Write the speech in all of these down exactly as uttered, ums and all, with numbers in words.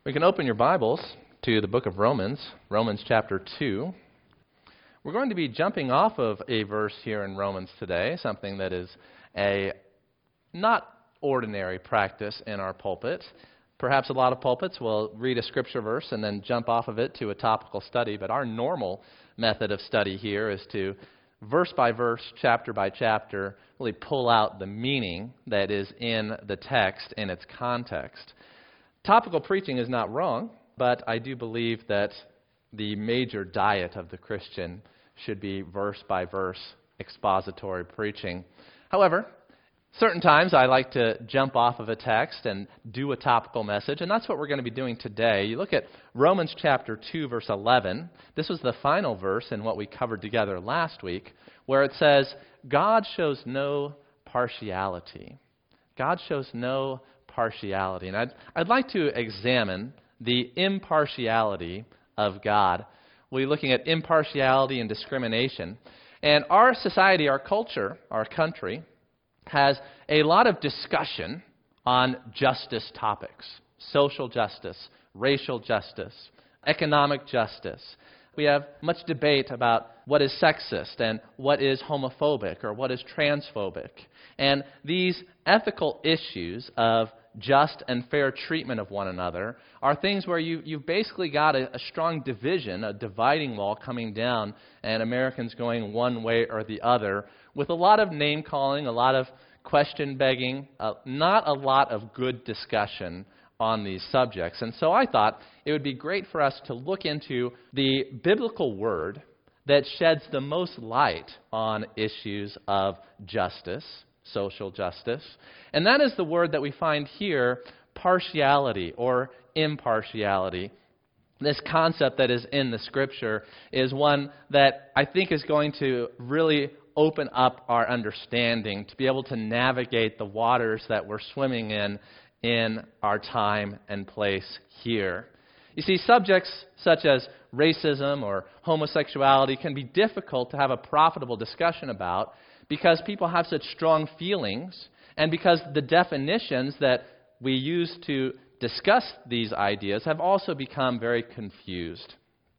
We can open your Bibles to the book of Romans, Romans chapter two. We're going to be jumping off of a verse here in Romans today, something that is a not ordinary practice in our pulpit. Perhaps a lot of pulpits will read a scripture verse and then jump off of it to a topical study, but our normal method of study here is to verse by verse, chapter by chapter, really pull out the meaning that is in the text in its context. Topical preaching is not wrong, but I do believe that the major diet of the Christian should be verse by verse expository preaching. However, certain times I like to jump off of a text and do a topical message, and that's what we're going to be doing today. You look at Romans chapter two, verse eleven. This was the final verse in what we covered together last week, where it says, God shows no partiality. God shows no partiality. And I'd, I'd like to examine the impartiality of God. We're looking at impartiality and discrimination. And our society, our culture, our country, has a lot of discussion on justice topics. Social justice, racial justice, economic justice. We have much debate about what is sexist and what is homophobic or what is transphobic. And these ethical issues of just and fair treatment of one another are things where you, you've basically got a, a strong division, a dividing wall coming down, and Americans going one way or the other, with a lot of name-calling, a lot of question-begging, uh, not a lot of good discussion on these subjects. And so I thought it would be great for us to look into the biblical word that sheds the most light on issues of justice, social justice. And that is the word that we find here, partiality or impartiality. This concept that is in the Scripture is one that I think is going to really open up our understanding to be able to navigate the waters that we're swimming in in our time and place here. You see, subjects such as racism or homosexuality can be difficult to have a profitable discussion about because people have such strong feelings and because the definitions that we use to discuss these ideas have also become very confused.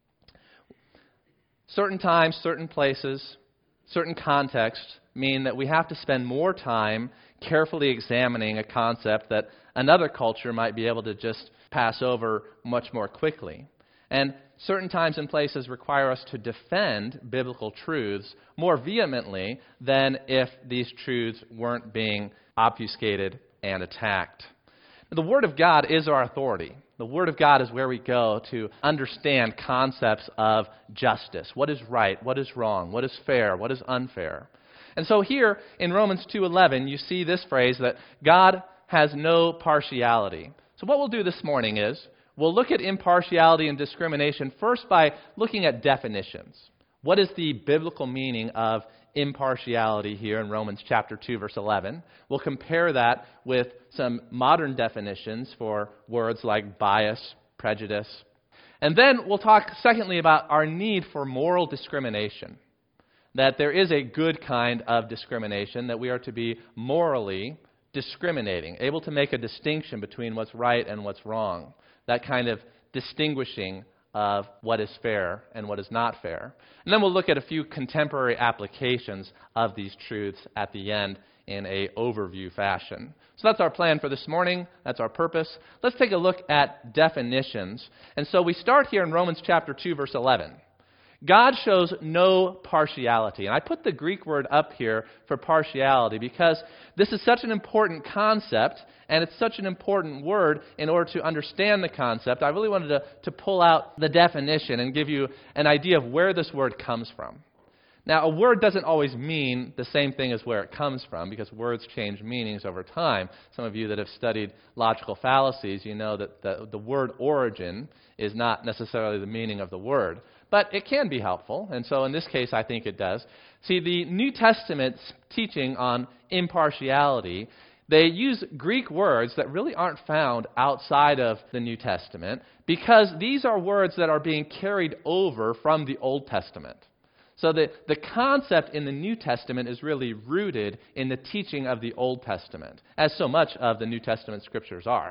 Certain times, certain places, certain contexts mean that we have to spend more time carefully examining a concept that another culture might be able to just pass over much more quickly. And certain times and places require us to defend biblical truths more vehemently than if these truths weren't being obfuscated and attacked. The Word of God is our authority. The Word of God is where we go to understand concepts of justice. What is right? What is wrong? What is fair? What is unfair? And so here in Romans two eleven, you see this phrase that God has no partiality. So what we'll do this morning is we'll look at impartiality and discrimination first by looking at definitions. What is the biblical meaning of impartiality here in Romans chapter two, verse eleven? We'll compare that with some modern definitions for words like bias, prejudice. And then we'll talk, secondly, about our need for moral discrimination. That there is a good kind of discrimination, that we are to be morally discriminating, able to make a distinction between what's right and what's wrong. That kind of distinguishing of what is fair and what is not fair. And then we'll look at a few contemporary applications of these truths at the end in a overview fashion. So that's our plan for this morning. That's our purpose. Let's take a look at definitions. And so we start here in Romans chapter two, verse eleven. God shows no partiality. And I put the Greek word up here for partiality because this is such an important concept and it's such an important word in order to understand the concept. I really wanted to, to pull out the definition and give you an idea of where this word comes from. Now, a word doesn't always mean the same thing as where it comes from because words change meanings over time. Some of you that have studied logical fallacies, you know that the, the word origin is not necessarily the meaning of the word. But it can be helpful, and so in this case I think it does. See, the New Testament's teaching on impartiality, they use Greek words that really aren't found outside of the New Testament because these are words that are being carried over from the Old Testament. So the, the concept in the New Testament is really rooted in the teaching of the Old Testament, as so much of the New Testament scriptures are.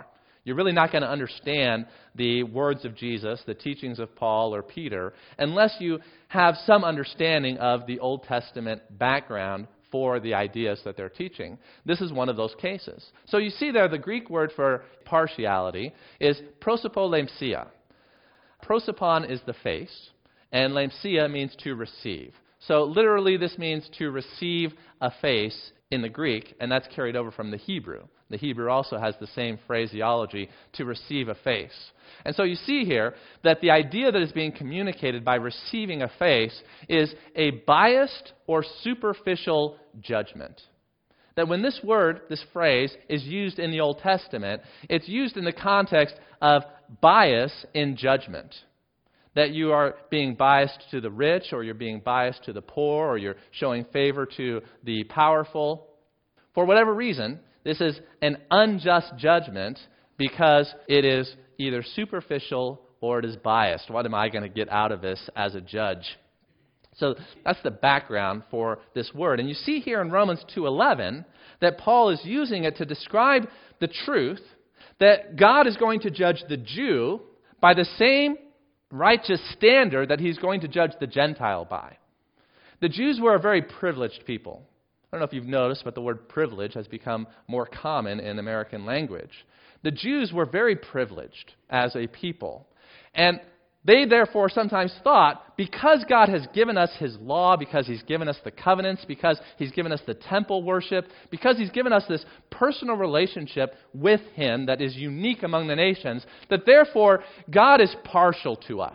You're really not going to understand the words of Jesus, the teachings of Paul or Peter, unless you have some understanding of the Old Testament background for the ideas that they're teaching. This is one of those cases. So you see there, the Greek word for partiality is prosopolempsia. Prosopon is the face, and lempsia means to receive. So literally this means to receive a face in the Greek, and that's carried over from the Hebrew. The Hebrew also has the same phraseology, to receive a face. And so you see here that the idea that is being communicated by receiving a face is a biased or superficial judgment. That when this word, this phrase, is used in the Old Testament, it's used in the context of bias in judgment. That you are being biased to the rich, or you're being biased to the poor, or you're showing favor to the powerful. For whatever reason, this is an unjust judgment because it is either superficial or it is biased. What am I going to get out of this as a judge? So that's the background for this word. And you see here in Romans two eleven that Paul is using it to describe the truth that God is going to judge the Jew by the same righteous standard that he's going to judge the Gentile by. The Jews were a very privileged people. I don't know if you've noticed, but the word privilege has become more common in American language. The Jews were very privileged as a people. And they therefore sometimes thought, because God has given us His law, because He's given us the covenants, because He's given us the temple worship, because He's given us this personal relationship with Him that is unique among the nations, that therefore God is partial to us.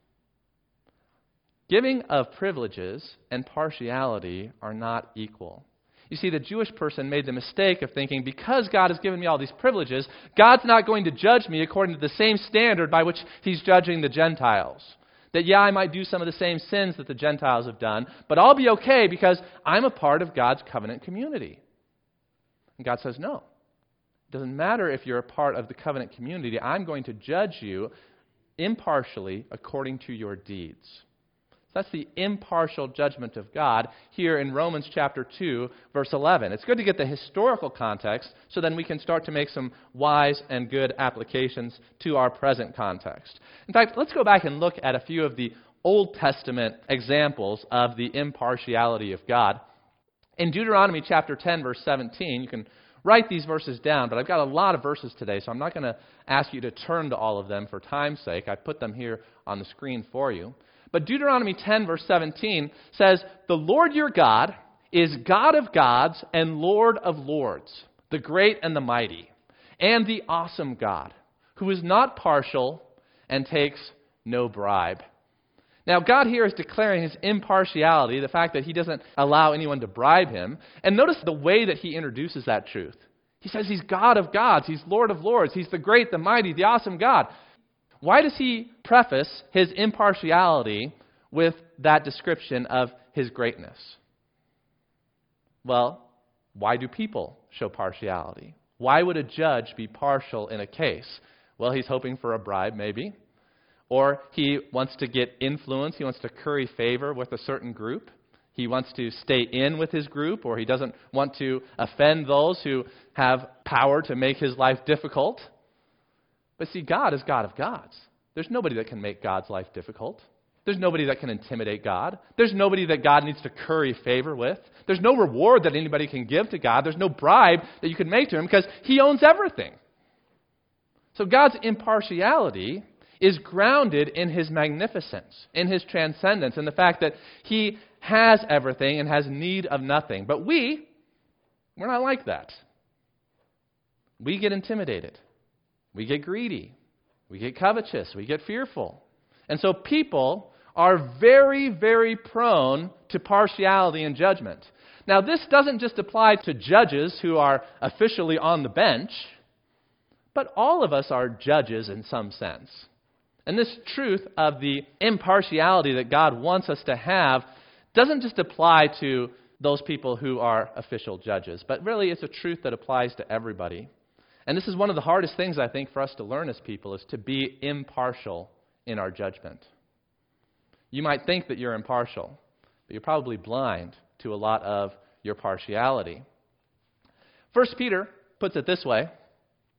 Giving of privileges and partiality are not equal. You see, the Jewish person made the mistake of thinking, because God has given me all these privileges, God's not going to judge me according to the same standard by which He's judging the Gentiles. That, yeah, I might do some of the same sins that the Gentiles have done, but I'll be okay because I'm a part of God's covenant community. And God says, no. It doesn't matter if you're a part of the covenant community. I'm going to judge you impartially according to your deeds. That's the impartial judgment of God here in Romans chapter two, verse eleven. It's good to get the historical context so then we can start to make some wise and good applications to our present context. In fact, let's go back and look at a few of the Old Testament examples of the impartiality of God. In Deuteronomy chapter ten, verse seventeen, you can write these verses down, but I've got a lot of verses today, so I'm not going to ask you to turn to all of them for time's sake. I put them here on the screen for you. But Deuteronomy ten, verse seventeen says, "The Lord your God is God of gods and Lord of lords, the great and the mighty, and the awesome God, who is not partial and takes no bribe." Now, God here is declaring His impartiality, the fact that He doesn't allow anyone to bribe Him. And notice the way that He introduces that truth. He says He's God of gods, He's Lord of lords, He's the great, the mighty, the awesome God. Why does He preface His impartiality with that description of His greatness? Well, why do people show partiality? Why would a judge be partial in a case? Well, he's hoping for a bribe, maybe. Or he wants to get influence. He wants to curry favor with a certain group. He wants to stay in with his group, or he doesn't want to offend those who have power to make his life difficult. But see, God is God of gods. There's nobody that can make God's life difficult. There's nobody that can intimidate God. There's nobody that God needs to curry favor with. There's no reward that anybody can give to God. There's no bribe that you can make to Him because He owns everything. So God's impartiality is grounded in His magnificence, in His transcendence, in the fact that He has everything and has need of nothing. But we, we're not like that. We get intimidated. We get greedy. We get covetous. We get fearful. And so people are very, very prone to partiality and judgment. Now, this doesn't just apply to judges who are officially on the bench, but all of us are judges in some sense. And this truth of the impartiality that God wants us to have doesn't just apply to those people who are official judges, but really it's a truth that applies to everybody. And this is one of the hardest things, I think, for us to learn as people, is to be impartial in our judgment. You might think that you're impartial, but you're probably blind to a lot of your partiality. First Peter puts it this way.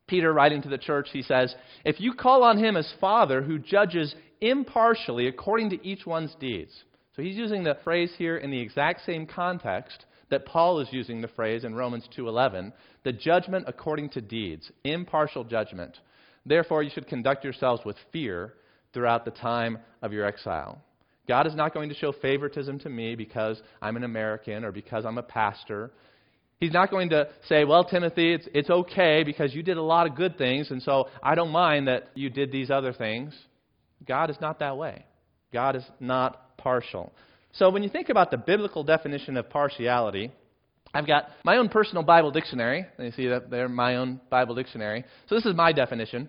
Peter, writing to the church, he says, "If you call on him as Father who judges impartially according to each one's deeds." So he's using the phrase here in the exact same context that Paul is using the phrase in Romans two eleven, the judgment according to deeds, impartial judgment. "Therefore you should conduct yourselves with fear throughout the time of your exile." God is not going to show favoritism to me because I'm an American or because I'm a pastor. He's not going to say, "Well, Timothy, it's, it's okay because you did a lot of good things, and so I don't mind that you did these other things." God is not that way. God is not partial. So when you think about the biblical definition of partiality, I've got my own personal Bible dictionary. You see that there, my own Bible dictionary. So this is my definition.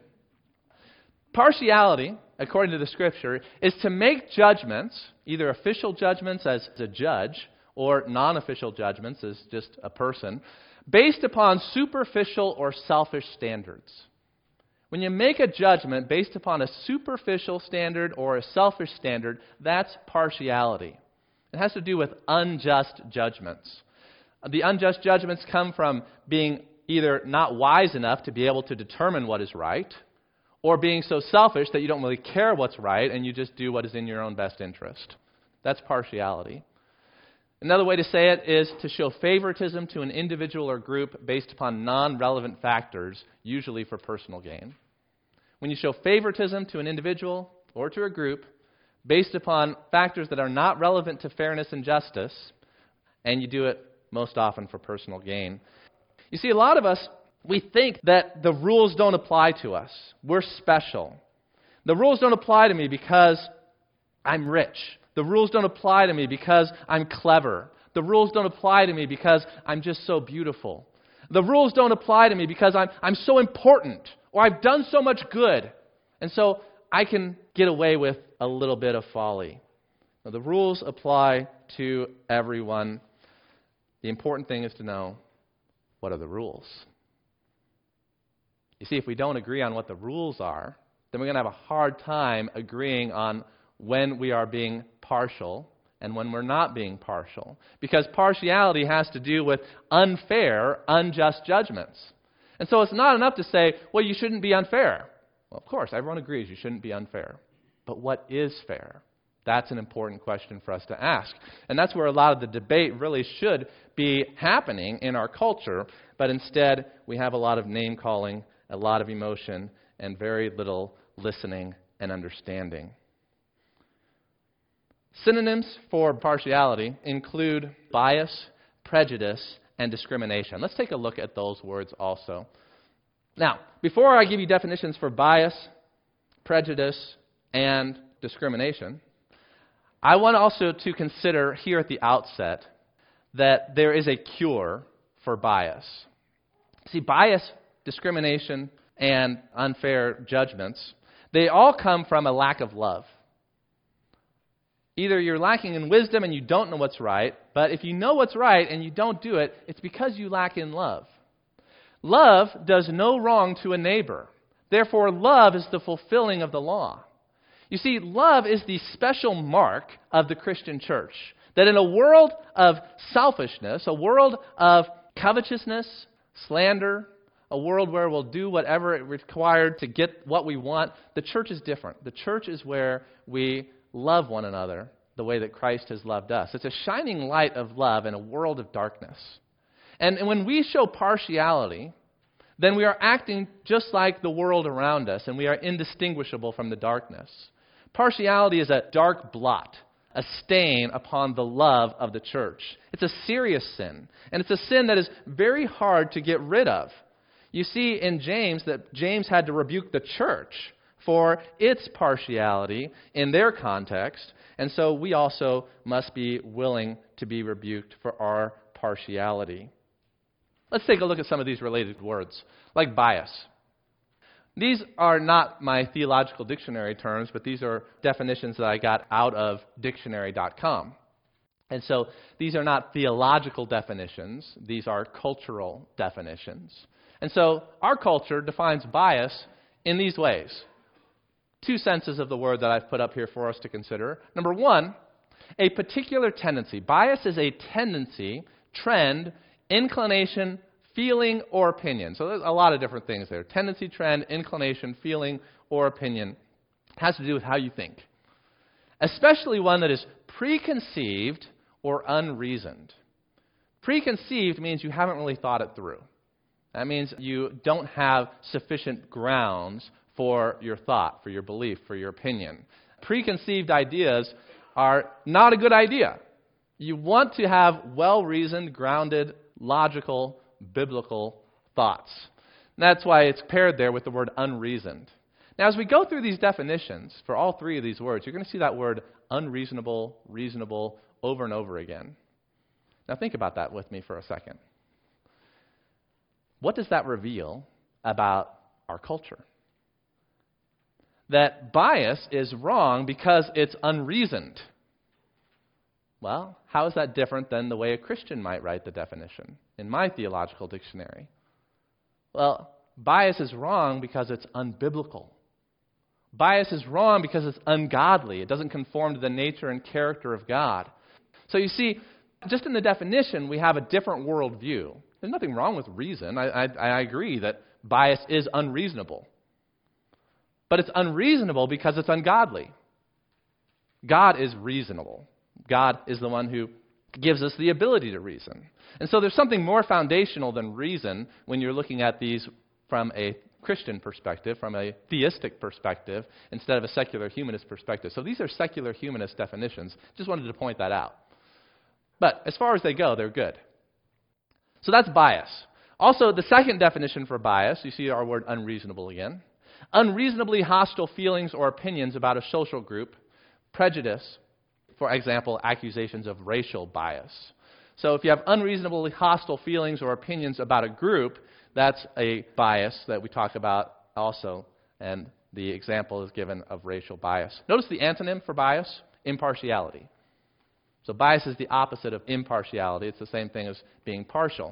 Partiality, according to the Scripture, is to make judgments, either official judgments as a judge, or non-official judgments as just a person, based upon superficial or selfish standards. When you make a judgment based upon a superficial standard or a selfish standard, that's partiality. It has to do with unjust judgments. The unjust judgments come from being either not wise enough to be able to determine what is right, or being so selfish that you don't really care what's right and you just do what is in your own best interest. That's partiality. Another way to say it is to show favoritism to an individual or group based upon non-relevant factors, usually for personal gain. When you show favoritism to an individual or to a group based upon factors that are not relevant to fairness and justice, and you do it most often for personal gain. You see, a lot of us, we think that the rules don't apply to us. We're special. The rules don't apply to me because I'm rich. The rules don't apply to me because I'm clever. The rules don't apply to me because I'm just so beautiful. The rules don't apply to me because I'm, I'm so important or I've done so much good. And so I can get away with a little bit of folly. Now, the rules apply to everyone. The important thing is to know, what are the rules? You see, if we don't agree on what the rules are, then we're going to have a hard time agreeing on when we are being partial and when we're not being partial. Because partiality has to do with unfair, unjust judgments. And so it's not enough to say, well, you shouldn't be unfair. Well, of course, everyone agrees you shouldn't be unfair. But what is fair? That's an important question for us to ask. And that's where a lot of the debate really should be happening in our culture. But instead, we have a lot of name-calling, a lot of emotion, and very little listening and understanding. Synonyms for partiality include bias, prejudice, and discrimination. Let's take a look at those words also. Now, before I give you definitions for bias, prejudice, and discrimination, I want also to consider here at the outset that there is a cure for bias. See, bias, discrimination, and unfair judgments, they all come from a lack of love. Either you're lacking in wisdom and you don't know what's right, but if you know what's right and you don't do it, it's because you lack in love. Love does no wrong to a neighbor. Therefore, love is the fulfilling of the law. You see, love is the special mark of the Christian church. That in a world of selfishness, a world of covetousness, slander, a world where we'll do whatever is required to get what we want, the church is different. The church is where we love one another the way that Christ has loved us. It's a shining light of love in a world of darkness. And, and when we show partiality, then we are acting just like the world around us, and we are indistinguishable from the darkness. Partiality is a dark blot, a stain upon the love of the church. It's a serious sin, and it's a sin that is very hard to get rid of. You see in James that James had to rebuke the church for its partiality in their context, and so we also must be willing to be rebuked for our partiality. Let's take a look at some of these related words, like bias. These are not my theological dictionary terms, but these are definitions that I got out of dictionary dot com. And so these are not theological definitions, these are cultural definitions. And so our culture defines bias in these ways. Two senses of the word that I've put up here for us to consider. Number one, a particular tendency. Bias is a tendency, trend, inclination, feeling, or opinion. So there's a lot of different things there. Tendency, trend, inclination, feeling, or opinion. It has to do with how you think. Especially one that is preconceived or unreasoned. Preconceived means you haven't really thought it through. That means you don't have sufficient grounds for your thought, for your belief, for your opinion. Preconceived ideas are not a good idea. You want to have well-reasoned, grounded, logical, biblical thoughts. And that's why it's paired there with the word unreasoned. Now, as we go through these definitions for all three of these words, you're going to see that word unreasonable, reasonable, over and over again. Now, think about that with me for a second. What does that reveal about our culture? That bias is wrong because it's unreasoned. Well, how is that different than the way a Christian might write the definition in my theological dictionary? Well, bias is wrong because it's unbiblical. Bias is wrong because it's ungodly. It doesn't conform to the nature and character of God. So you see, just in the definition, we have a different worldview. There's nothing wrong with reason. I, I, I agree that bias is unreasonable. But it's unreasonable because it's ungodly. God is reasonable. God is the one who gives us the ability to reason. And so there's something more foundational than reason when you're looking at these from a Christian perspective, from a theistic perspective, instead of a secular humanist perspective. So these are secular humanist definitions. Just wanted to point that out. But as far as they go, they're good. So that's bias. Also, the second definition for bias, you see our word unreasonable again. Unreasonably hostile feelings or opinions about a social group. Prejudice, for example, accusations of racial bias. So if you have unreasonably hostile feelings or opinions about a group, that's a bias that we talk about also, and the example is given of racial bias. Notice the antonym for bias, impartiality. So bias is the opposite of impartiality. It's the same thing as being partial.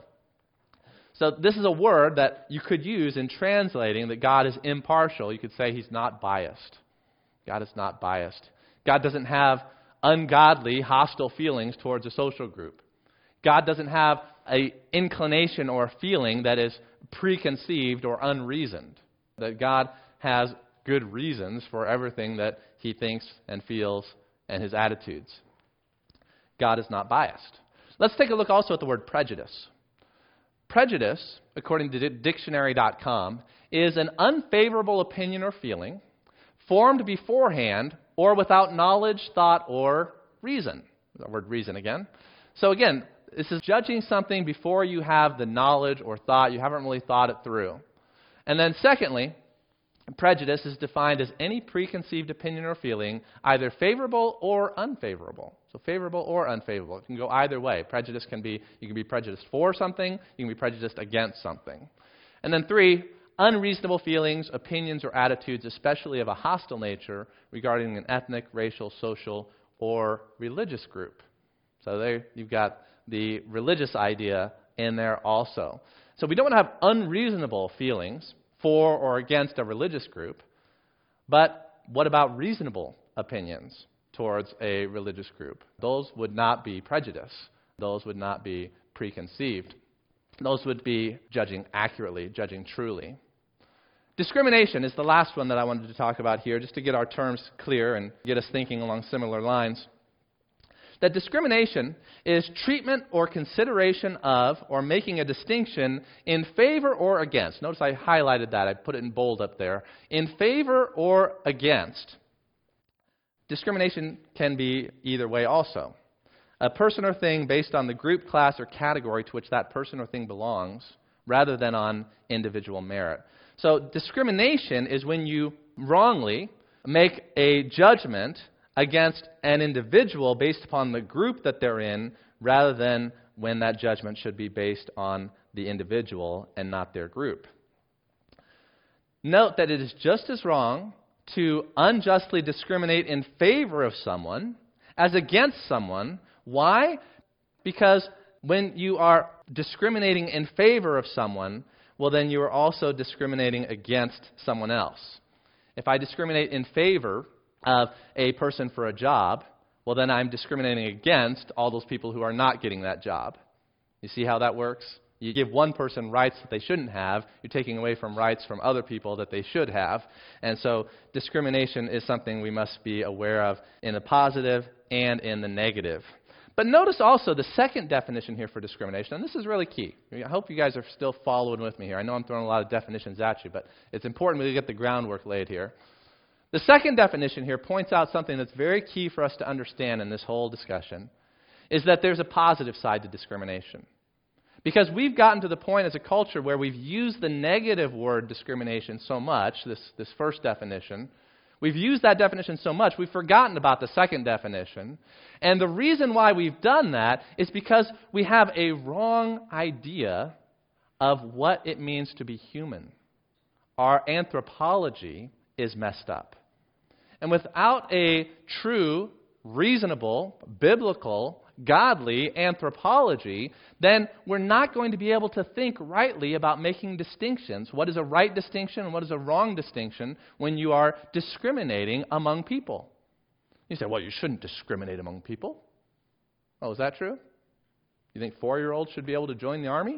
So this is a word that you could use in translating that God is impartial. You could say he's not biased. God is not biased. God doesn't have ungodly, hostile feelings towards a social group. God doesn't have an inclination or a feeling that is preconceived or unreasoned. That God has good reasons for everything that he thinks and feels and his attitudes. God is not biased. Let's take a look also at the word prejudice. Prejudice, according to dictionary dot com, is an unfavorable opinion or feeling formed beforehand or without knowledge, thought, or reason. The word reason again. So again, this is judging something before you have the knowledge or thought. You haven't really thought it through. And then secondly, prejudice is defined as any preconceived opinion or feeling, either favorable or unfavorable. So favorable or unfavorable. It can go either way. Prejudice can be, you can be prejudiced for something, you can be prejudiced against something. And then three, unreasonable feelings, opinions, or attitudes, especially of a hostile nature, regarding an ethnic, racial, social, or religious group. So there you've got the religious idea in there also. So we don't want to have unreasonable feelings for or against a religious group, but what about reasonable opinions towards a religious group? Those would not be prejudice. Those would not be preconceived. Those would be judging accurately, judging truly. Discrimination is the last one that I wanted to talk about here, just to get our terms clear and get us thinking along similar lines. That discrimination is treatment or consideration of or making a distinction in favor or against. Notice I highlighted that. I put it in bold up there. In favor or against. Discrimination can be either way also. A person or thing based on the group, class, or category to which that person or thing belongs, rather than on individual merit. So discrimination is when you wrongly make a judgment against an individual based upon the group that they're in, rather than when that judgment should be based on the individual and not their group. Note that it is just as wrong to unjustly discriminate in favor of someone as against someone. Why? Because when you are discriminating in favor of someone, well, then you are also discriminating against someone else. If I discriminate in favor of a person for a job, well, then I'm discriminating against all those people who are not getting that job. You see how that works? You give one person rights that they shouldn't have, you're taking away from rights from other people that they should have. And so discrimination is something we must be aware of in the positive and in the negative. But notice also the second definition here for discrimination, and this is really key. I hope you guys are still following with me here. I know I'm throwing a lot of definitions at you, but it's important we get the groundwork laid here. The second definition here points out something that's very key for us to understand in this whole discussion, is that there's a positive side to discrimination. Because we've gotten to the point as a culture where we've used the negative word discrimination so much, this, this first definition, we've used that definition so much, we've forgotten about the second definition. And the reason why we've done that is because we have a wrong idea of what it means to be human. Our anthropology is messed up. And without a true, reasonable, biblical, godly anthropology, then we're not going to be able to think rightly about making distinctions. What is a right distinction and what is a wrong distinction when you are discriminating among people? You say, well, you shouldn't discriminate among people. Oh, is that true? You think four-year-olds should be able to join the army?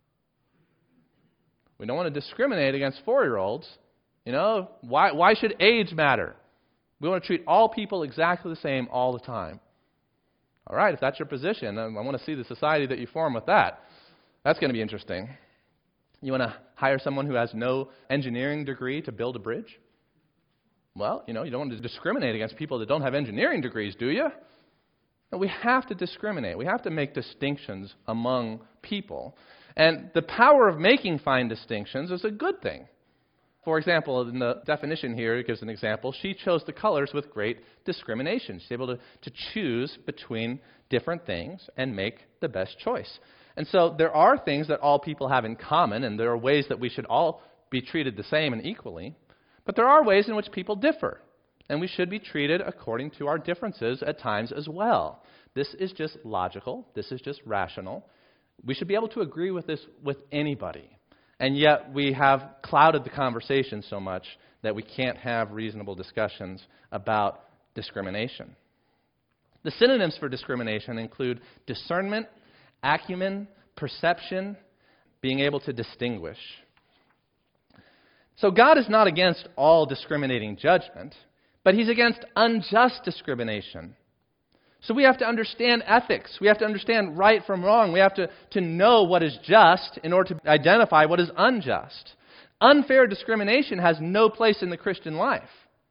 We don't want to discriminate against four-year-olds. You know, why, why should age matter? We want to treat all people exactly the same all the time. All right, if that's your position, I want to see the society that you form with that. That's going to be interesting. You want to hire someone who has no engineering degree to build a bridge? Well, you know, you don't want to discriminate against people that don't have engineering degrees, do you? No, we have to discriminate. We have to make distinctions among people. And the power of making fine distinctions is a good thing. For example, in the definition here, it gives an example. She chose the colors with great discrimination. She's able to, to choose between different things and make the best choice. And so there are things that all people have in common, and there are ways that we should all be treated the same and equally. But there are ways in which people differ, and we should be treated according to our differences at times as well. This is just logical. This is just rational. We should be able to agree with this with anybody. And yet we have clouded the conversation so much that we can't have reasonable discussions about discrimination. The synonyms for discrimination include discernment, acumen, perception, being able to distinguish. So God is not against all discriminating judgment, but He's against unjust discrimination. So we have to understand ethics. We have to understand right from wrong. We have to, to know what is just in order to identify what is unjust. Unfair discrimination has no place in the Christian life.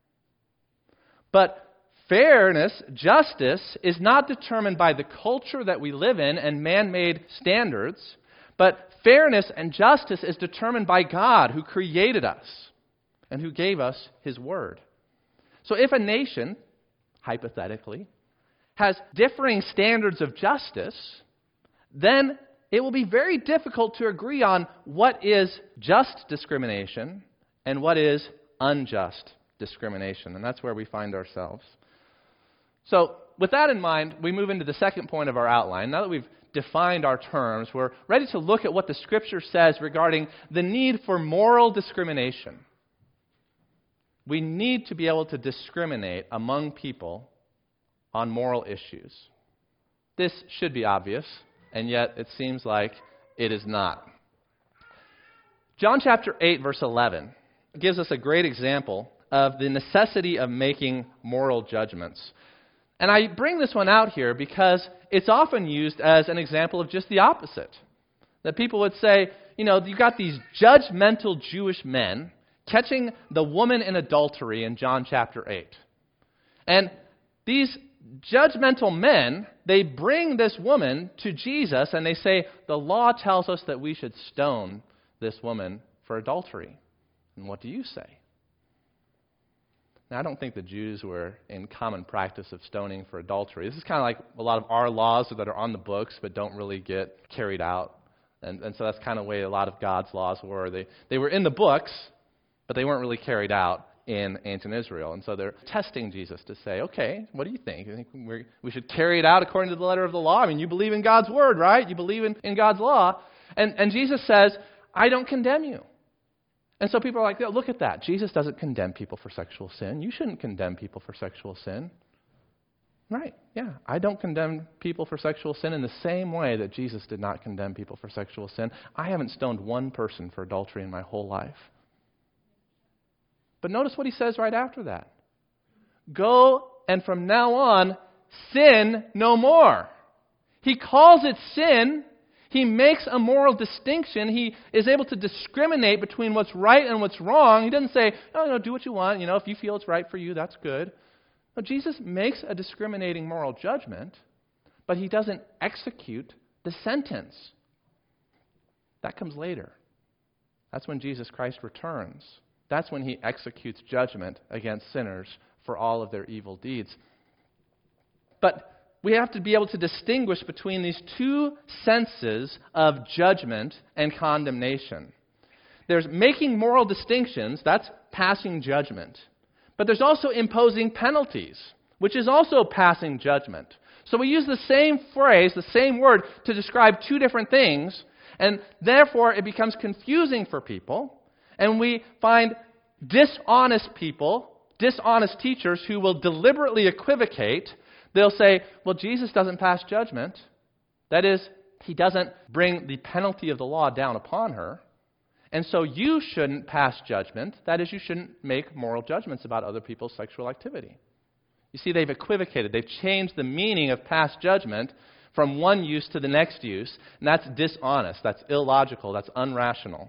But fairness, justice, is not determined by the culture that we live in and man-made standards, but fairness and justice is determined by God, who created us and who gave us His Word. So if a nation, hypothetically, has differing standards of justice, then it will be very difficult to agree on what is just discrimination and what is unjust discrimination. And that's where we find ourselves. So with that in mind, we move into the second point of our outline. Now that we've defined our terms, we're ready to look at what the Scripture says regarding the need for moral discrimination. We need to be able to discriminate among people on moral issues. This should be obvious, and yet it seems like it is not. John chapter eight, verse eleven, gives us a great example of the necessity of making moral judgments. And I bring this one out here because it's often used as an example of just the opposite. That people would say, you know, you've got these judgmental Jewish men catching the woman in adultery in John chapter eight. And these judgmental men, they bring this woman to Jesus and they say, the law tells us that we should stone this woman for adultery. And what do you say? Now, I don't think the Jews were in common practice of stoning for adultery. This is kind of like a lot of our laws that are on the books but don't really get carried out. And, and so that's kind of the way a lot of God's laws were. They, they were in the books, but they weren't really carried out in ancient Israel. And so they're testing Jesus to say, okay, what do you think? You think we're, we should carry it out according to the letter of the law? I mean, you believe in God's word, right? You believe in, in God's law. And, and Jesus says, I don't condemn you. And so people are like, look at that. Jesus doesn't condemn people for sexual sin. You shouldn't condemn people for sexual sin. Right, yeah. I don't condemn people for sexual sin in the same way that Jesus did not condemn people for sexual sin. I haven't stoned one person for adultery in my whole life. But notice what he says right after that. Go and from now on, sin no more. He calls it sin. He makes a moral distinction. He is able to discriminate between what's right and what's wrong. He doesn't say, oh, no, do what you want. You know, if you feel it's right for you, that's good. No, Jesus makes a discriminating moral judgment, but he doesn't execute the sentence. That comes later. That's when Jesus Christ returns. That's when he executes judgment against sinners for all of their evil deeds. But we have to be able to distinguish between these two senses of judgment and condemnation. There's making moral distinctions, that's passing judgment. But there's also imposing penalties, which is also passing judgment. So we use the same phrase, the same word, to describe two different things, and therefore it becomes confusing for people, and we find dishonest people, dishonest teachers who will deliberately equivocate. They'll say, well, Jesus doesn't pass judgment. That is, he doesn't bring the penalty of the law down upon her. And so you shouldn't pass judgment. That is, you shouldn't make moral judgments about other people's sexual activity. You see, they've equivocated. They've changed the meaning of pass judgment from one use to the next use, and that's dishonest, that's illogical, that's unrational.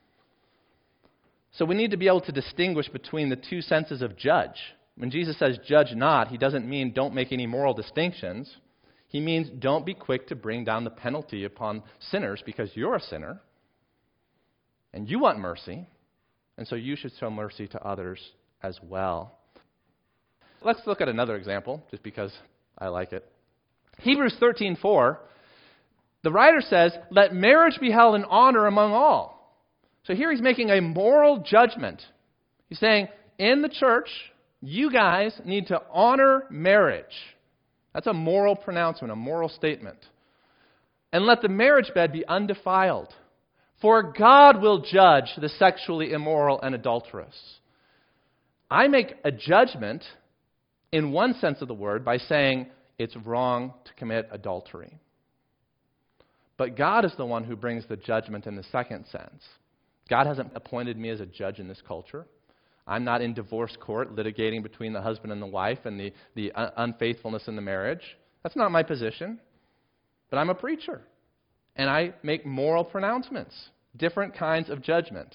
So we need to be able to distinguish between the two senses of judge. When Jesus says judge not, he doesn't mean don't make any moral distinctions. He means don't be quick to bring down the penalty upon sinners because you're a sinner. And you want mercy, and so you should show mercy to others as well. Let's look at another example, just because I like it. Hebrews thirteen four, the writer says, let marriage be held in honor among all. So here he's making a moral judgment. He's saying, in the church, you guys need to honor marriage. That's a moral pronouncement, a moral statement. And let the marriage bed be undefiled. For God will judge the sexually immoral and adulterous. I make a judgment in one sense of the word by saying it's wrong to commit adultery. But God is the one who brings the judgment in the second sense. God hasn't appointed me as a judge in this culture. I'm not in divorce court litigating between the husband and the wife and the, the un- unfaithfulness in the marriage. That's not my position. But I'm a preacher. And I make moral pronouncements, different kinds of judgment.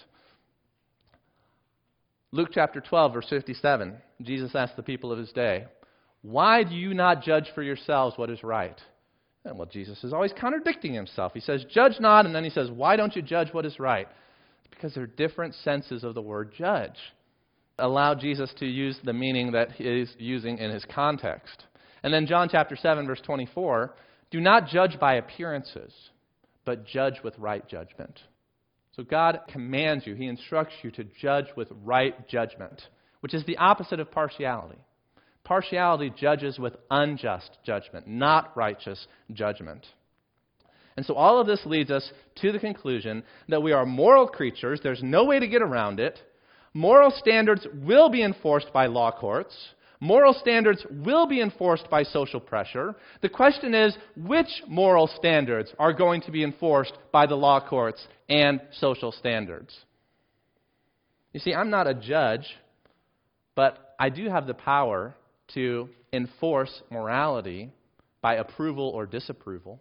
Luke chapter twelve, verse fifty-seven, Jesus asked the people of his day, why do you not judge for yourselves what is right? And well, Jesus is always contradicting himself. He says, judge not, and then he says, why don't you judge what is right? It's because there are different senses of the word judge. Allow Jesus to use the meaning that he is using in his context. And then John chapter seven, verse twenty-four, do not judge by appearances, but judge with right judgment. So God commands you, he instructs you to judge with right judgment, which is the opposite of partiality. Partiality judges with unjust judgment, not righteous judgment. And so all of this leads us to the conclusion that we are moral creatures. There's no way to get around it. Moral standards will be enforced by law courts. Moral standards will be enforced by social pressure. The question is, which moral standards are going to be enforced by the law courts and social standards? You see, I'm not a judge, but I do have the power to enforce morality by approval or disapproval.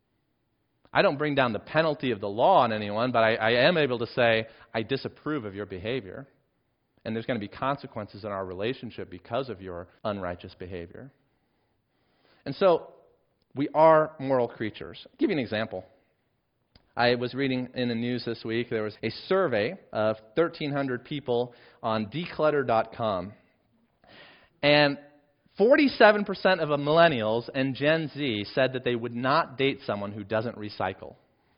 I don't bring down the penalty of the law on anyone, but I, I am able to say, I disapprove of your behavior. And there's going to be consequences in our relationship because of your unrighteous behavior. And so, we are moral creatures. I'll give you an example. I was reading in the news this week, there was a survey of thirteen hundred people on declutter dot com. And forty-seven percent of the millennials and Gen Z said that they would not date someone who doesn't recycle.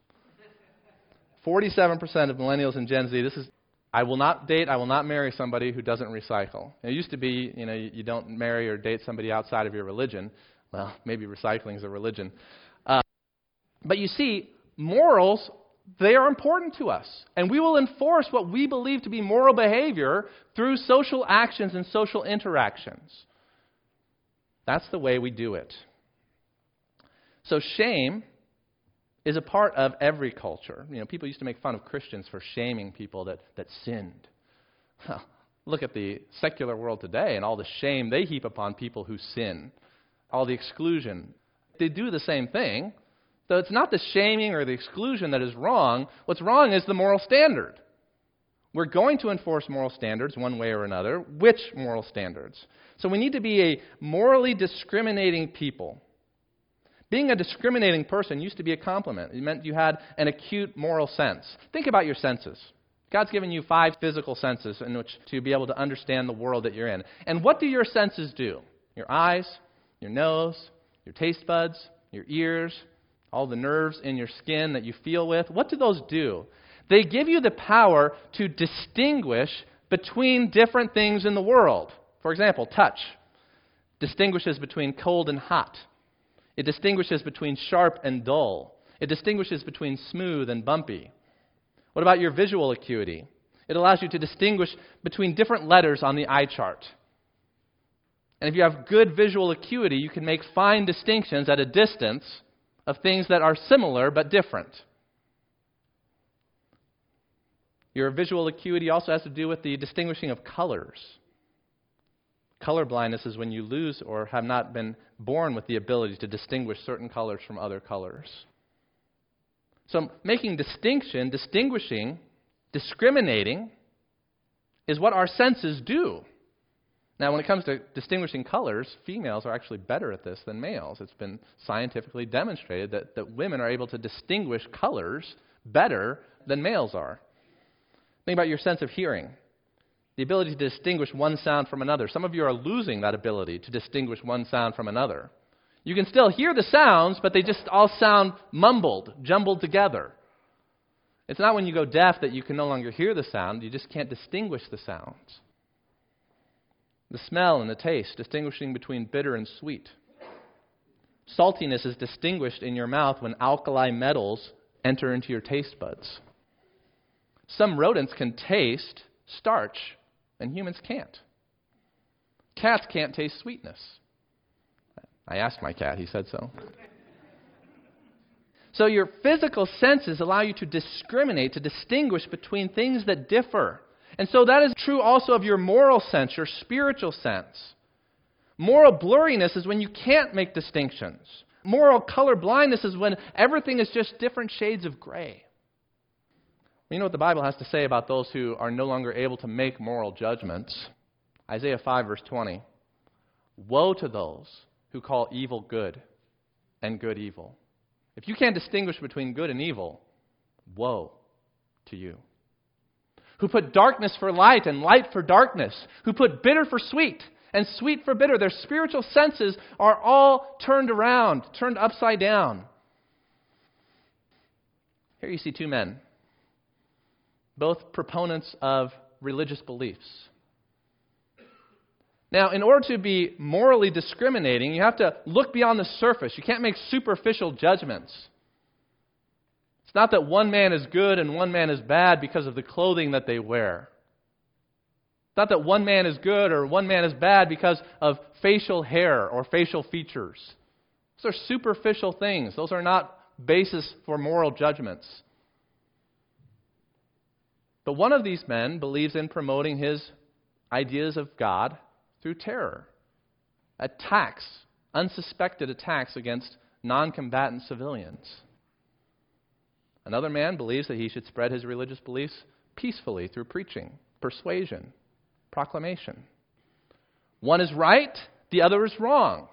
forty-seven percent of millennials and Gen Z, this is I will not date, I will not marry somebody who doesn't recycle. It used to be, you know, you, you don't marry or date somebody outside of your religion. Well, maybe recycling is a religion. Uh, but you see, morals, they are important to us. And we will enforce what we believe to be moral behavior through social actions and social interactions. That's the way we do it. So shame is a part of every culture. You know, people used to make fun of Christians for shaming people that, that sinned. Well, look at the secular world today and all the shame they heap upon people who sin, all the exclusion. They do the same thing. So it's not the shaming or the exclusion that is wrong. What's wrong is the moral standard. We're going to enforce moral standards one way or another. Which moral standards? So we need to be a morally discriminating people. Being a discriminating person used to be a compliment. It meant you had an acute moral sense. Think about your senses. God's given you five physical senses in which to be able to understand the world that you're in. And what do your senses do? Your eyes, your nose, your taste buds, your ears, all the nerves in your skin that you feel with. What do those do? They give you the power to distinguish between different things in the world. For example, touch distinguishes between cold and hot. It distinguishes between sharp and dull. It distinguishes between smooth and bumpy. What about your visual acuity? It allows you to distinguish between different letters on the eye chart. And if you have good visual acuity, you can make fine distinctions at a distance of things that are similar but different. Your visual acuity also has to do with the distinguishing of colors. Color blindness is when you lose or have not been born with the ability to distinguish certain colors from other colors. So making distinction, distinguishing, discriminating is what our senses do. Now, when it comes to distinguishing colors, females are actually better at this than males. It's been scientifically demonstrated that, that women are able to distinguish colors better than males are. Think about your sense of hearing. The ability to distinguish one sound from another. Some of you are losing that ability to distinguish one sound from another. You can still hear the sounds, but they just all sound mumbled, jumbled together. It's not when you go deaf that you can no longer hear the sound. You just can't distinguish the sounds. The smell and the taste, distinguishing between bitter and sweet. Saltiness is distinguished in your mouth when alkali metals enter into your taste buds. Some rodents can taste starch, and humans can't. Cats can't taste sweetness. I asked my cat, he said so. So your physical senses allow you to discriminate, to distinguish between things that differ. And so that is true also of your moral sense, your spiritual sense. Moral blurriness is when you can't make distinctions. Moral color blindness is when everything is just different shades of gray. You know what the Bible has to say about those who are no longer able to make moral judgments? Isaiah five, verse twenty. Woe to those who call evil good and good evil. If you can't distinguish between good and evil, woe to you. Who put darkness for light and light for darkness. Who put bitter for sweet and sweet for bitter. Their spiritual senses are all turned around, turned upside down. Here you see two men, both proponents of religious beliefs. Now, in order to be morally discriminating, you have to look beyond the surface. You can't make superficial judgments. It's not that one man is good and one man is bad because of the clothing that they wear. It's not that one man is good or one man is bad because of facial hair or facial features. Those are superficial things. Those are not basis for moral judgments. But one of these men believes in promoting his ideas of God through terror. Attacks, unsuspected attacks against non-combatant civilians. Another man believes that he should spread his religious beliefs peacefully through preaching, persuasion, proclamation. One is right, the other is wrong.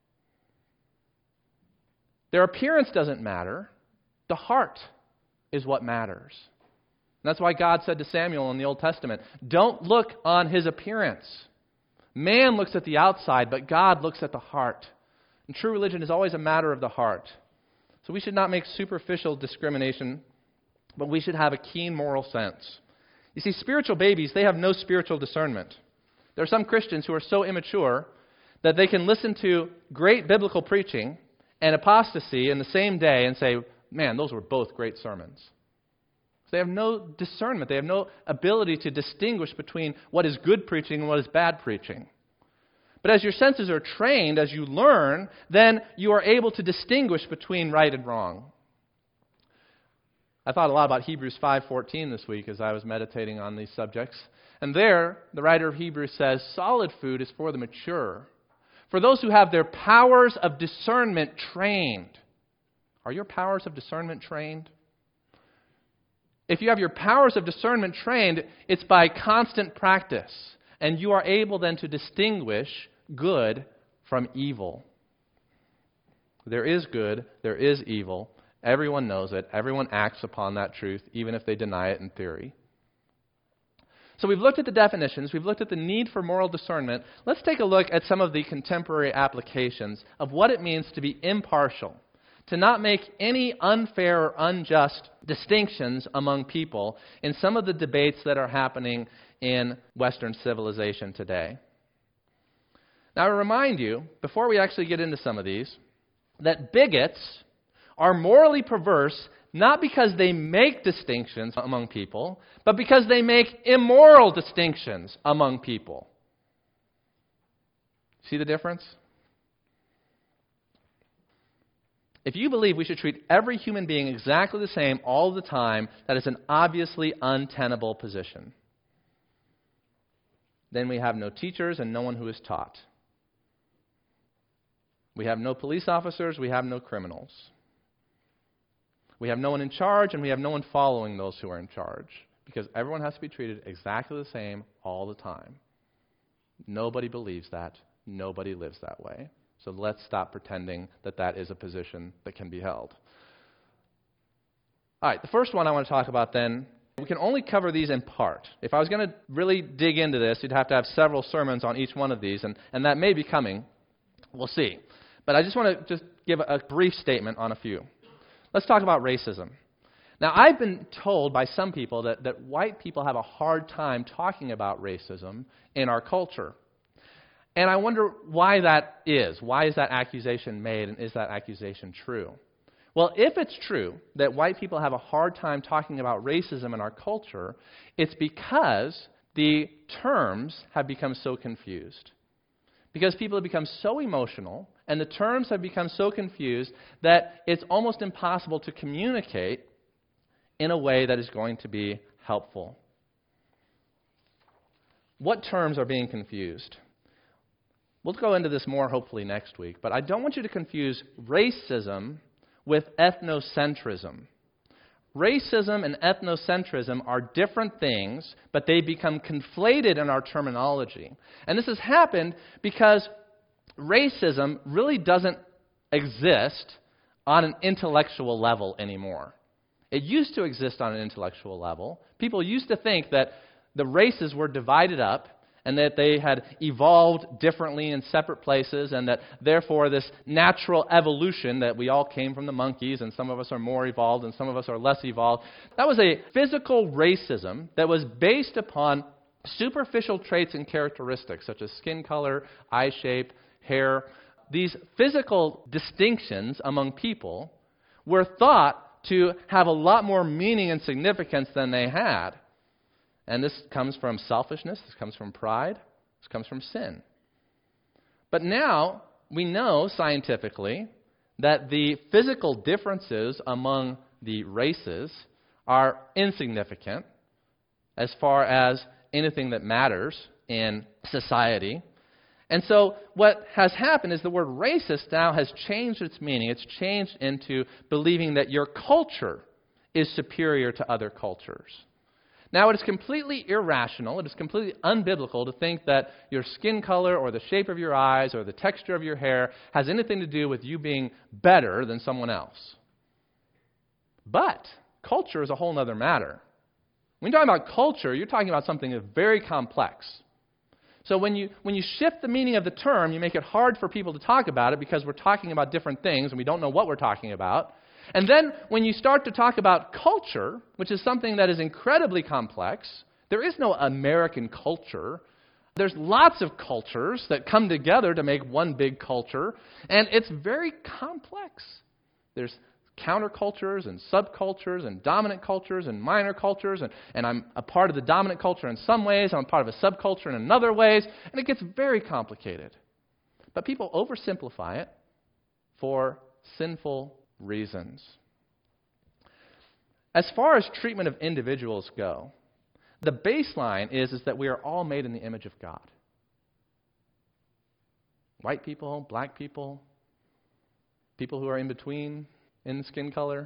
Their appearance doesn't matter. The heart is what matters. And that's why God said to Samuel in the Old Testament, don't look on his appearance. Man looks at the outside, but God looks at the heart. And true religion is always a matter of the heart. So we should not make superficial discrimination, but we should have a keen moral sense. You see, spiritual babies, they have no spiritual discernment. There are some Christians who are so immature that they can listen to great biblical preaching and apostasy in the same day and say, man, those were both great sermons. They have no discernment. They have no ability to distinguish between what is good preaching and what is bad preaching. But as your senses are trained, as you learn, then you are able to distinguish between right and wrong. I thought a lot about Hebrews five fourteen this week as I was meditating on these subjects. And there, the writer of Hebrews says, solid food is for the mature, for those who have their powers of discernment trained. Are your powers of discernment trained? If you have your powers of discernment trained, it's by constant practice. And you are able then to distinguish good from evil. There is good, there is evil. Everyone knows it. Everyone acts upon that truth, even if they deny it in theory. So we've looked at the definitions. We've looked at the need for moral discernment. Let's take a look at some of the contemporary applications of what it means to be impartial, to not make any unfair or unjust distinctions among people in some of the debates that are happening in Western civilization today. Now, I remind you, before we actually get into some of these, that bigots are morally perverse not because they make distinctions among people, but because they make immoral distinctions among people. See the difference? If you believe we should treat every human being exactly the same all the time, that is an obviously untenable position. Then we have no teachers and no one who is taught. We have no police officers, we have no criminals. We have no one in charge, and we have no one following those who are in charge, because everyone has to be treated exactly the same all the time. Nobody believes that. Nobody lives that way. So let's stop pretending that that is a position that can be held. All right, the first one I want to talk about then, we can only cover these in part. If I was going to really dig into this, you'd have to have several sermons on each one of these, and, and that may be coming. We'll see. But I just want to just give a, a brief statement on a few. Let's talk about racism. Now, I've been told by some people that, that white people have a hard time talking about racism in our culture. And I wonder why that is. Why is that accusation made, and is that accusation true? Well, if it's true that white people have a hard time talking about racism in our culture, it's because the terms have become so confused. Because people have become so emotional, and the terms have become so confused that it's almost impossible to communicate in a way that is going to be helpful. What terms are being confused? We'll go into this more hopefully next week, but I don't want you to confuse racism with ethnocentrism. Racism and ethnocentrism are different things, but they become conflated in our terminology. And this has happened because racism really doesn't exist on an intellectual level anymore. It used to exist on an intellectual level. People used to think that the races were divided up and that they had evolved differently in separate places, and that therefore this natural evolution that we all came from the monkeys, and some of us are more evolved and some of us are less evolved, that was a physical racism that was based upon superficial traits and characteristics such as skin color, eye shape, hair. These physical distinctions among people were thought to have a lot more meaning and significance than they had. And this comes from selfishness, this comes from pride, this comes from sin. But now we know scientifically that the physical differences among the races are insignificant as far as anything that matters in society. And so what has happened is the word racist now has changed its meaning. It's changed into believing that your culture is superior to other cultures. Now, it is completely irrational, it is completely unbiblical to think that your skin color or the shape of your eyes or the texture of your hair has anything to do with you being better than someone else. But culture is a whole other matter. When you're talking about culture, you're talking about something that's very complex. So when you when you shift the meaning of the term, you make it hard for people to talk about it because we're talking about different things and we don't know what we're talking about. And then when you start to talk about culture, which is something that is incredibly complex, there is no American culture. There's lots of cultures that come together to make one big culture, and it's very complex. There's countercultures and subcultures and dominant cultures and minor cultures, and, and I'm a part of the dominant culture in some ways, I'm a part of a subculture in another ways, and it gets very complicated. But people oversimplify it for sinful reasons. As far as treatment of individuals go, the baseline is, is that we are all made in the image of God. White people, black people, people who are in between in skin color,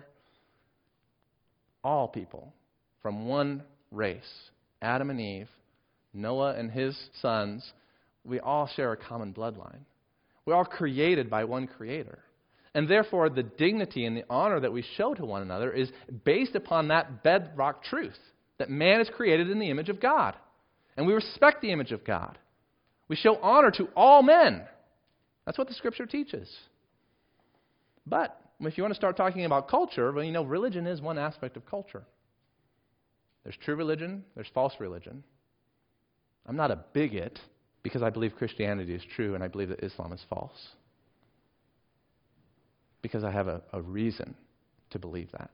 all people from one race, Adam and Eve, Noah and his sons, we all share a common bloodline. We're all created by one Creator. And therefore, the dignity and the honor that we show to one another is based upon that bedrock truth, that man is created in the image of God. And we respect the image of God. We show honor to all men. That's what the Scripture teaches. But if you want to start talking about culture, well, you know, religion is one aspect of culture. There's true religion, there's false religion. I'm not a bigot because I believe Christianity is true and I believe that Islam is false. Because I have a, a reason to believe that.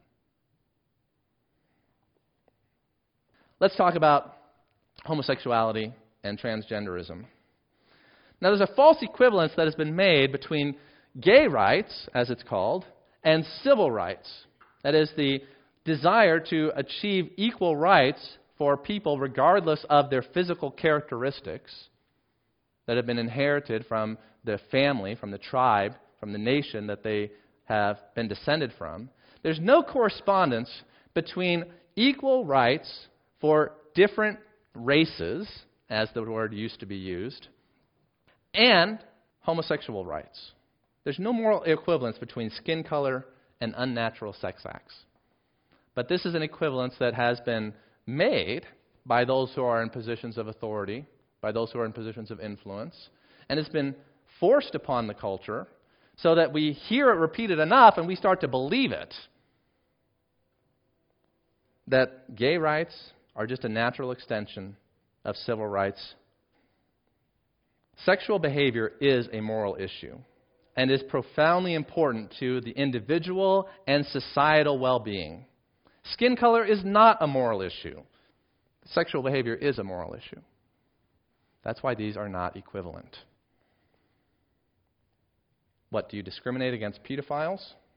Let's talk about homosexuality and transgenderism. Now, there's a false equivalence that has been made between gay rights, as it's called, and civil rights. That is, the desire to achieve equal rights for people regardless of their physical characteristics that have been inherited from the family, from the tribe, from the nation that they have been descended from. There's no correspondence between equal rights for different races, as the word used to be used, and homosexual rights. There's no moral equivalence between skin color and unnatural sex acts. But this is an equivalence that has been made by those who are in positions of authority, by those who are in positions of influence, and it's been forced upon the culture so that we hear it repeated enough and we start to believe it, that gay rights are just a natural extension of civil rights. Sexual behavior is a moral issue and is profoundly important to the individual and societal well-being. Skin color is not a moral issue. Sexual behavior is a moral issue. That's why these are not equivalent. What, do you discriminate against pedophiles?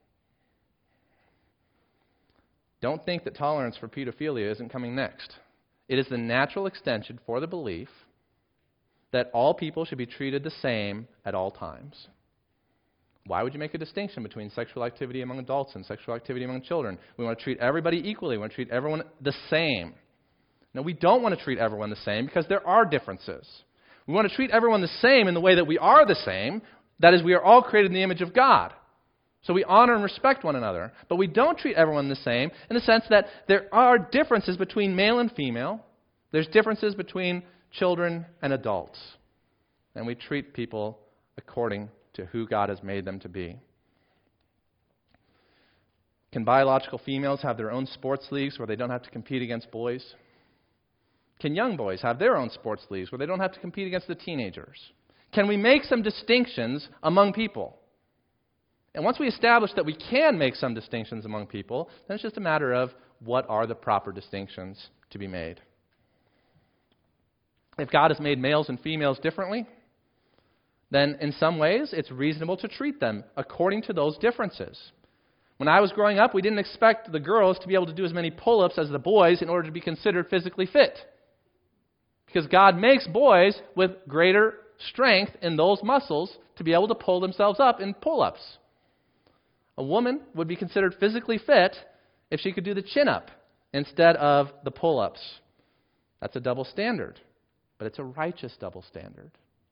Don't think that tolerance for pedophilia isn't coming next. It is the natural extension for the belief that all people should be treated the same at all times. Why would you make a distinction between sexual activity among adults and sexual activity among children? We want to treat everybody equally. We want to treat everyone the same. No, we don't want to treat everyone the same because there are differences. We want to treat everyone the same in the way that we are the same. That is, we are all created in the image of God. So we honor and respect one another. But we don't treat everyone the same in the sense that there are differences between male and female. There's differences between children and adults. And we treat people according to who God has made them to be. Can biological females have their own sports leagues where they don't have to compete against boys? Can young boys have their own sports leagues where they don't have to compete against the teenagers? Can we make some distinctions among people? And once we establish that we can make some distinctions among people, then it's just a matter of what are the proper distinctions to be made. If God has made males and females differently, then in some ways it's reasonable to treat them according to those differences. When I was growing up, we didn't expect the girls to be able to do as many pull-ups as the boys in order to be considered physically fit. Because God makes boys with greater strength in those muscles to be able to pull themselves up in pull-ups. A woman would be considered physically fit if she could do the chin-up instead of the pull-ups. That's a double standard, but it's a righteous double standard.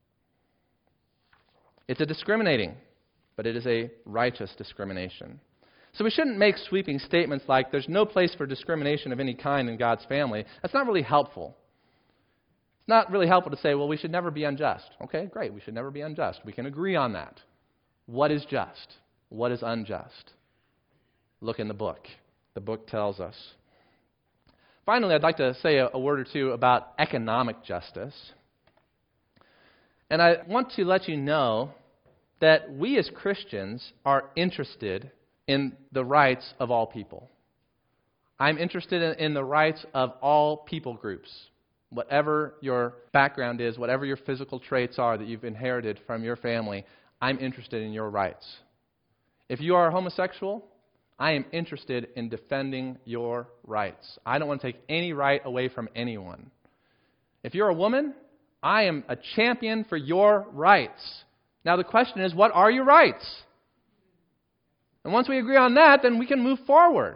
It's a discriminating, but it is a righteous discrimination. So we shouldn't make sweeping statements like there's no place for discrimination of any kind in God's family. That's not really helpful. It's not really helpful to say, well, we should never be unjust. Okay, great, we should never be unjust. We can agree on that. What is just? What is unjust? Look in the book. The book tells us. Finally, I'd like to say a, a word or two about economic justice. And I want to let you know that we as Christians are interested in the rights of all people. I'm interested in, in the rights of all people groups, whatever your background is, whatever your physical traits are that you've inherited from your family, I'm interested in your rights. If you are homosexual, I am interested in defending your rights. I don't want to take any right away from anyone. If you're a woman, I am a champion for your rights. Now the question is, what are your rights? And once we agree on that, then we can move forward.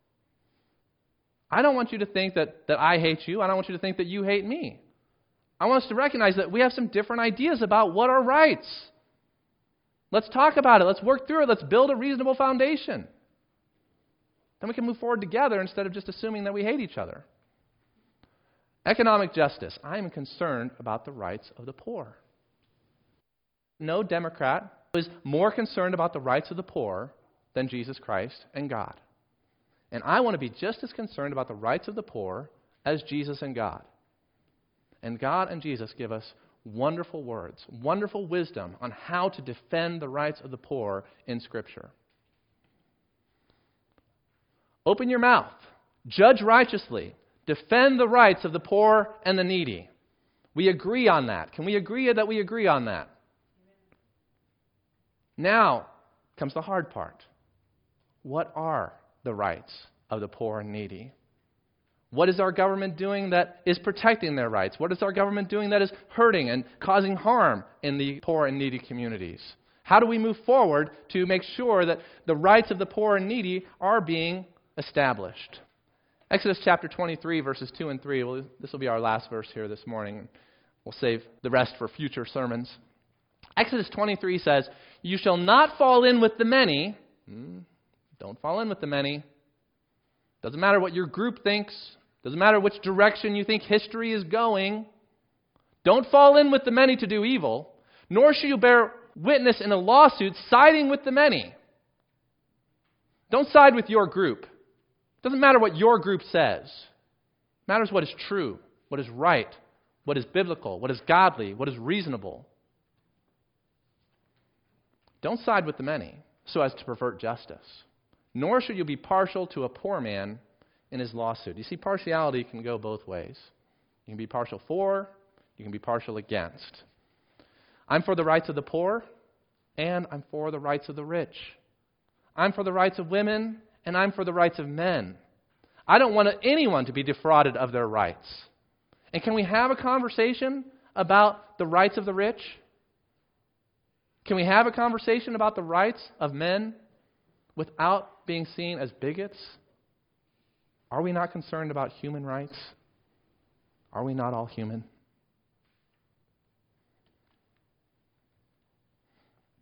I don't want you to think that, that I hate you. I don't want you to think that you hate me. I want us to recognize that we have some different ideas about what are rights. Let's talk about it. Let's work through it. Let's build a reasonable foundation. Then we can move forward together instead of just assuming that we hate each other. Economic justice. I am concerned about the rights of the poor. No Democrat is more concerned about the rights of the poor than Jesus Christ and God. And I want to be just as concerned about the rights of the poor as Jesus and God. And God and Jesus give us wonderful words, wonderful wisdom on how to defend the rights of the poor in Scripture. Open your mouth. Judge righteously. Defend the rights of the poor and the needy. We agree on that. Can we agree that we agree on that? Now comes the hard part. What are the rights of the poor and needy? What is our government doing that is protecting their rights? What is our government doing that is hurting and causing harm in the poor and needy communities? How do we move forward to make sure that the rights of the poor and needy are being established? Exodus chapter twenty-three, verses two and three. Well, this will be our last verse here this morning. We'll save the rest for future sermons. Exodus twenty-three says, "You shall not fall in with the many." Hmm, don't fall in with the many. Doesn't matter what your group thinks. Doesn't matter which direction you think history is going. Don't fall in with the many to do evil, nor shall you bear witness in a lawsuit siding with the many. Don't side with your group. Doesn't matter what your group says. It matters what is true, what is right, what is biblical, what is godly, what is reasonable. Don't side with the many so as to pervert justice. Nor should you be partial to a poor man in his lawsuit. You see, partiality can go both ways. You can be partial for, you can be partial against. I'm for the rights of the poor, and I'm for the rights of the rich. I'm for the rights of women, and I'm for the rights of men. I don't want anyone to be defrauded of their rights. And can we have a conversation about the rights of the rich? Can we have a conversation about the rights of men without being seen as bigots? Are we not concerned about human rights? Are we not all human?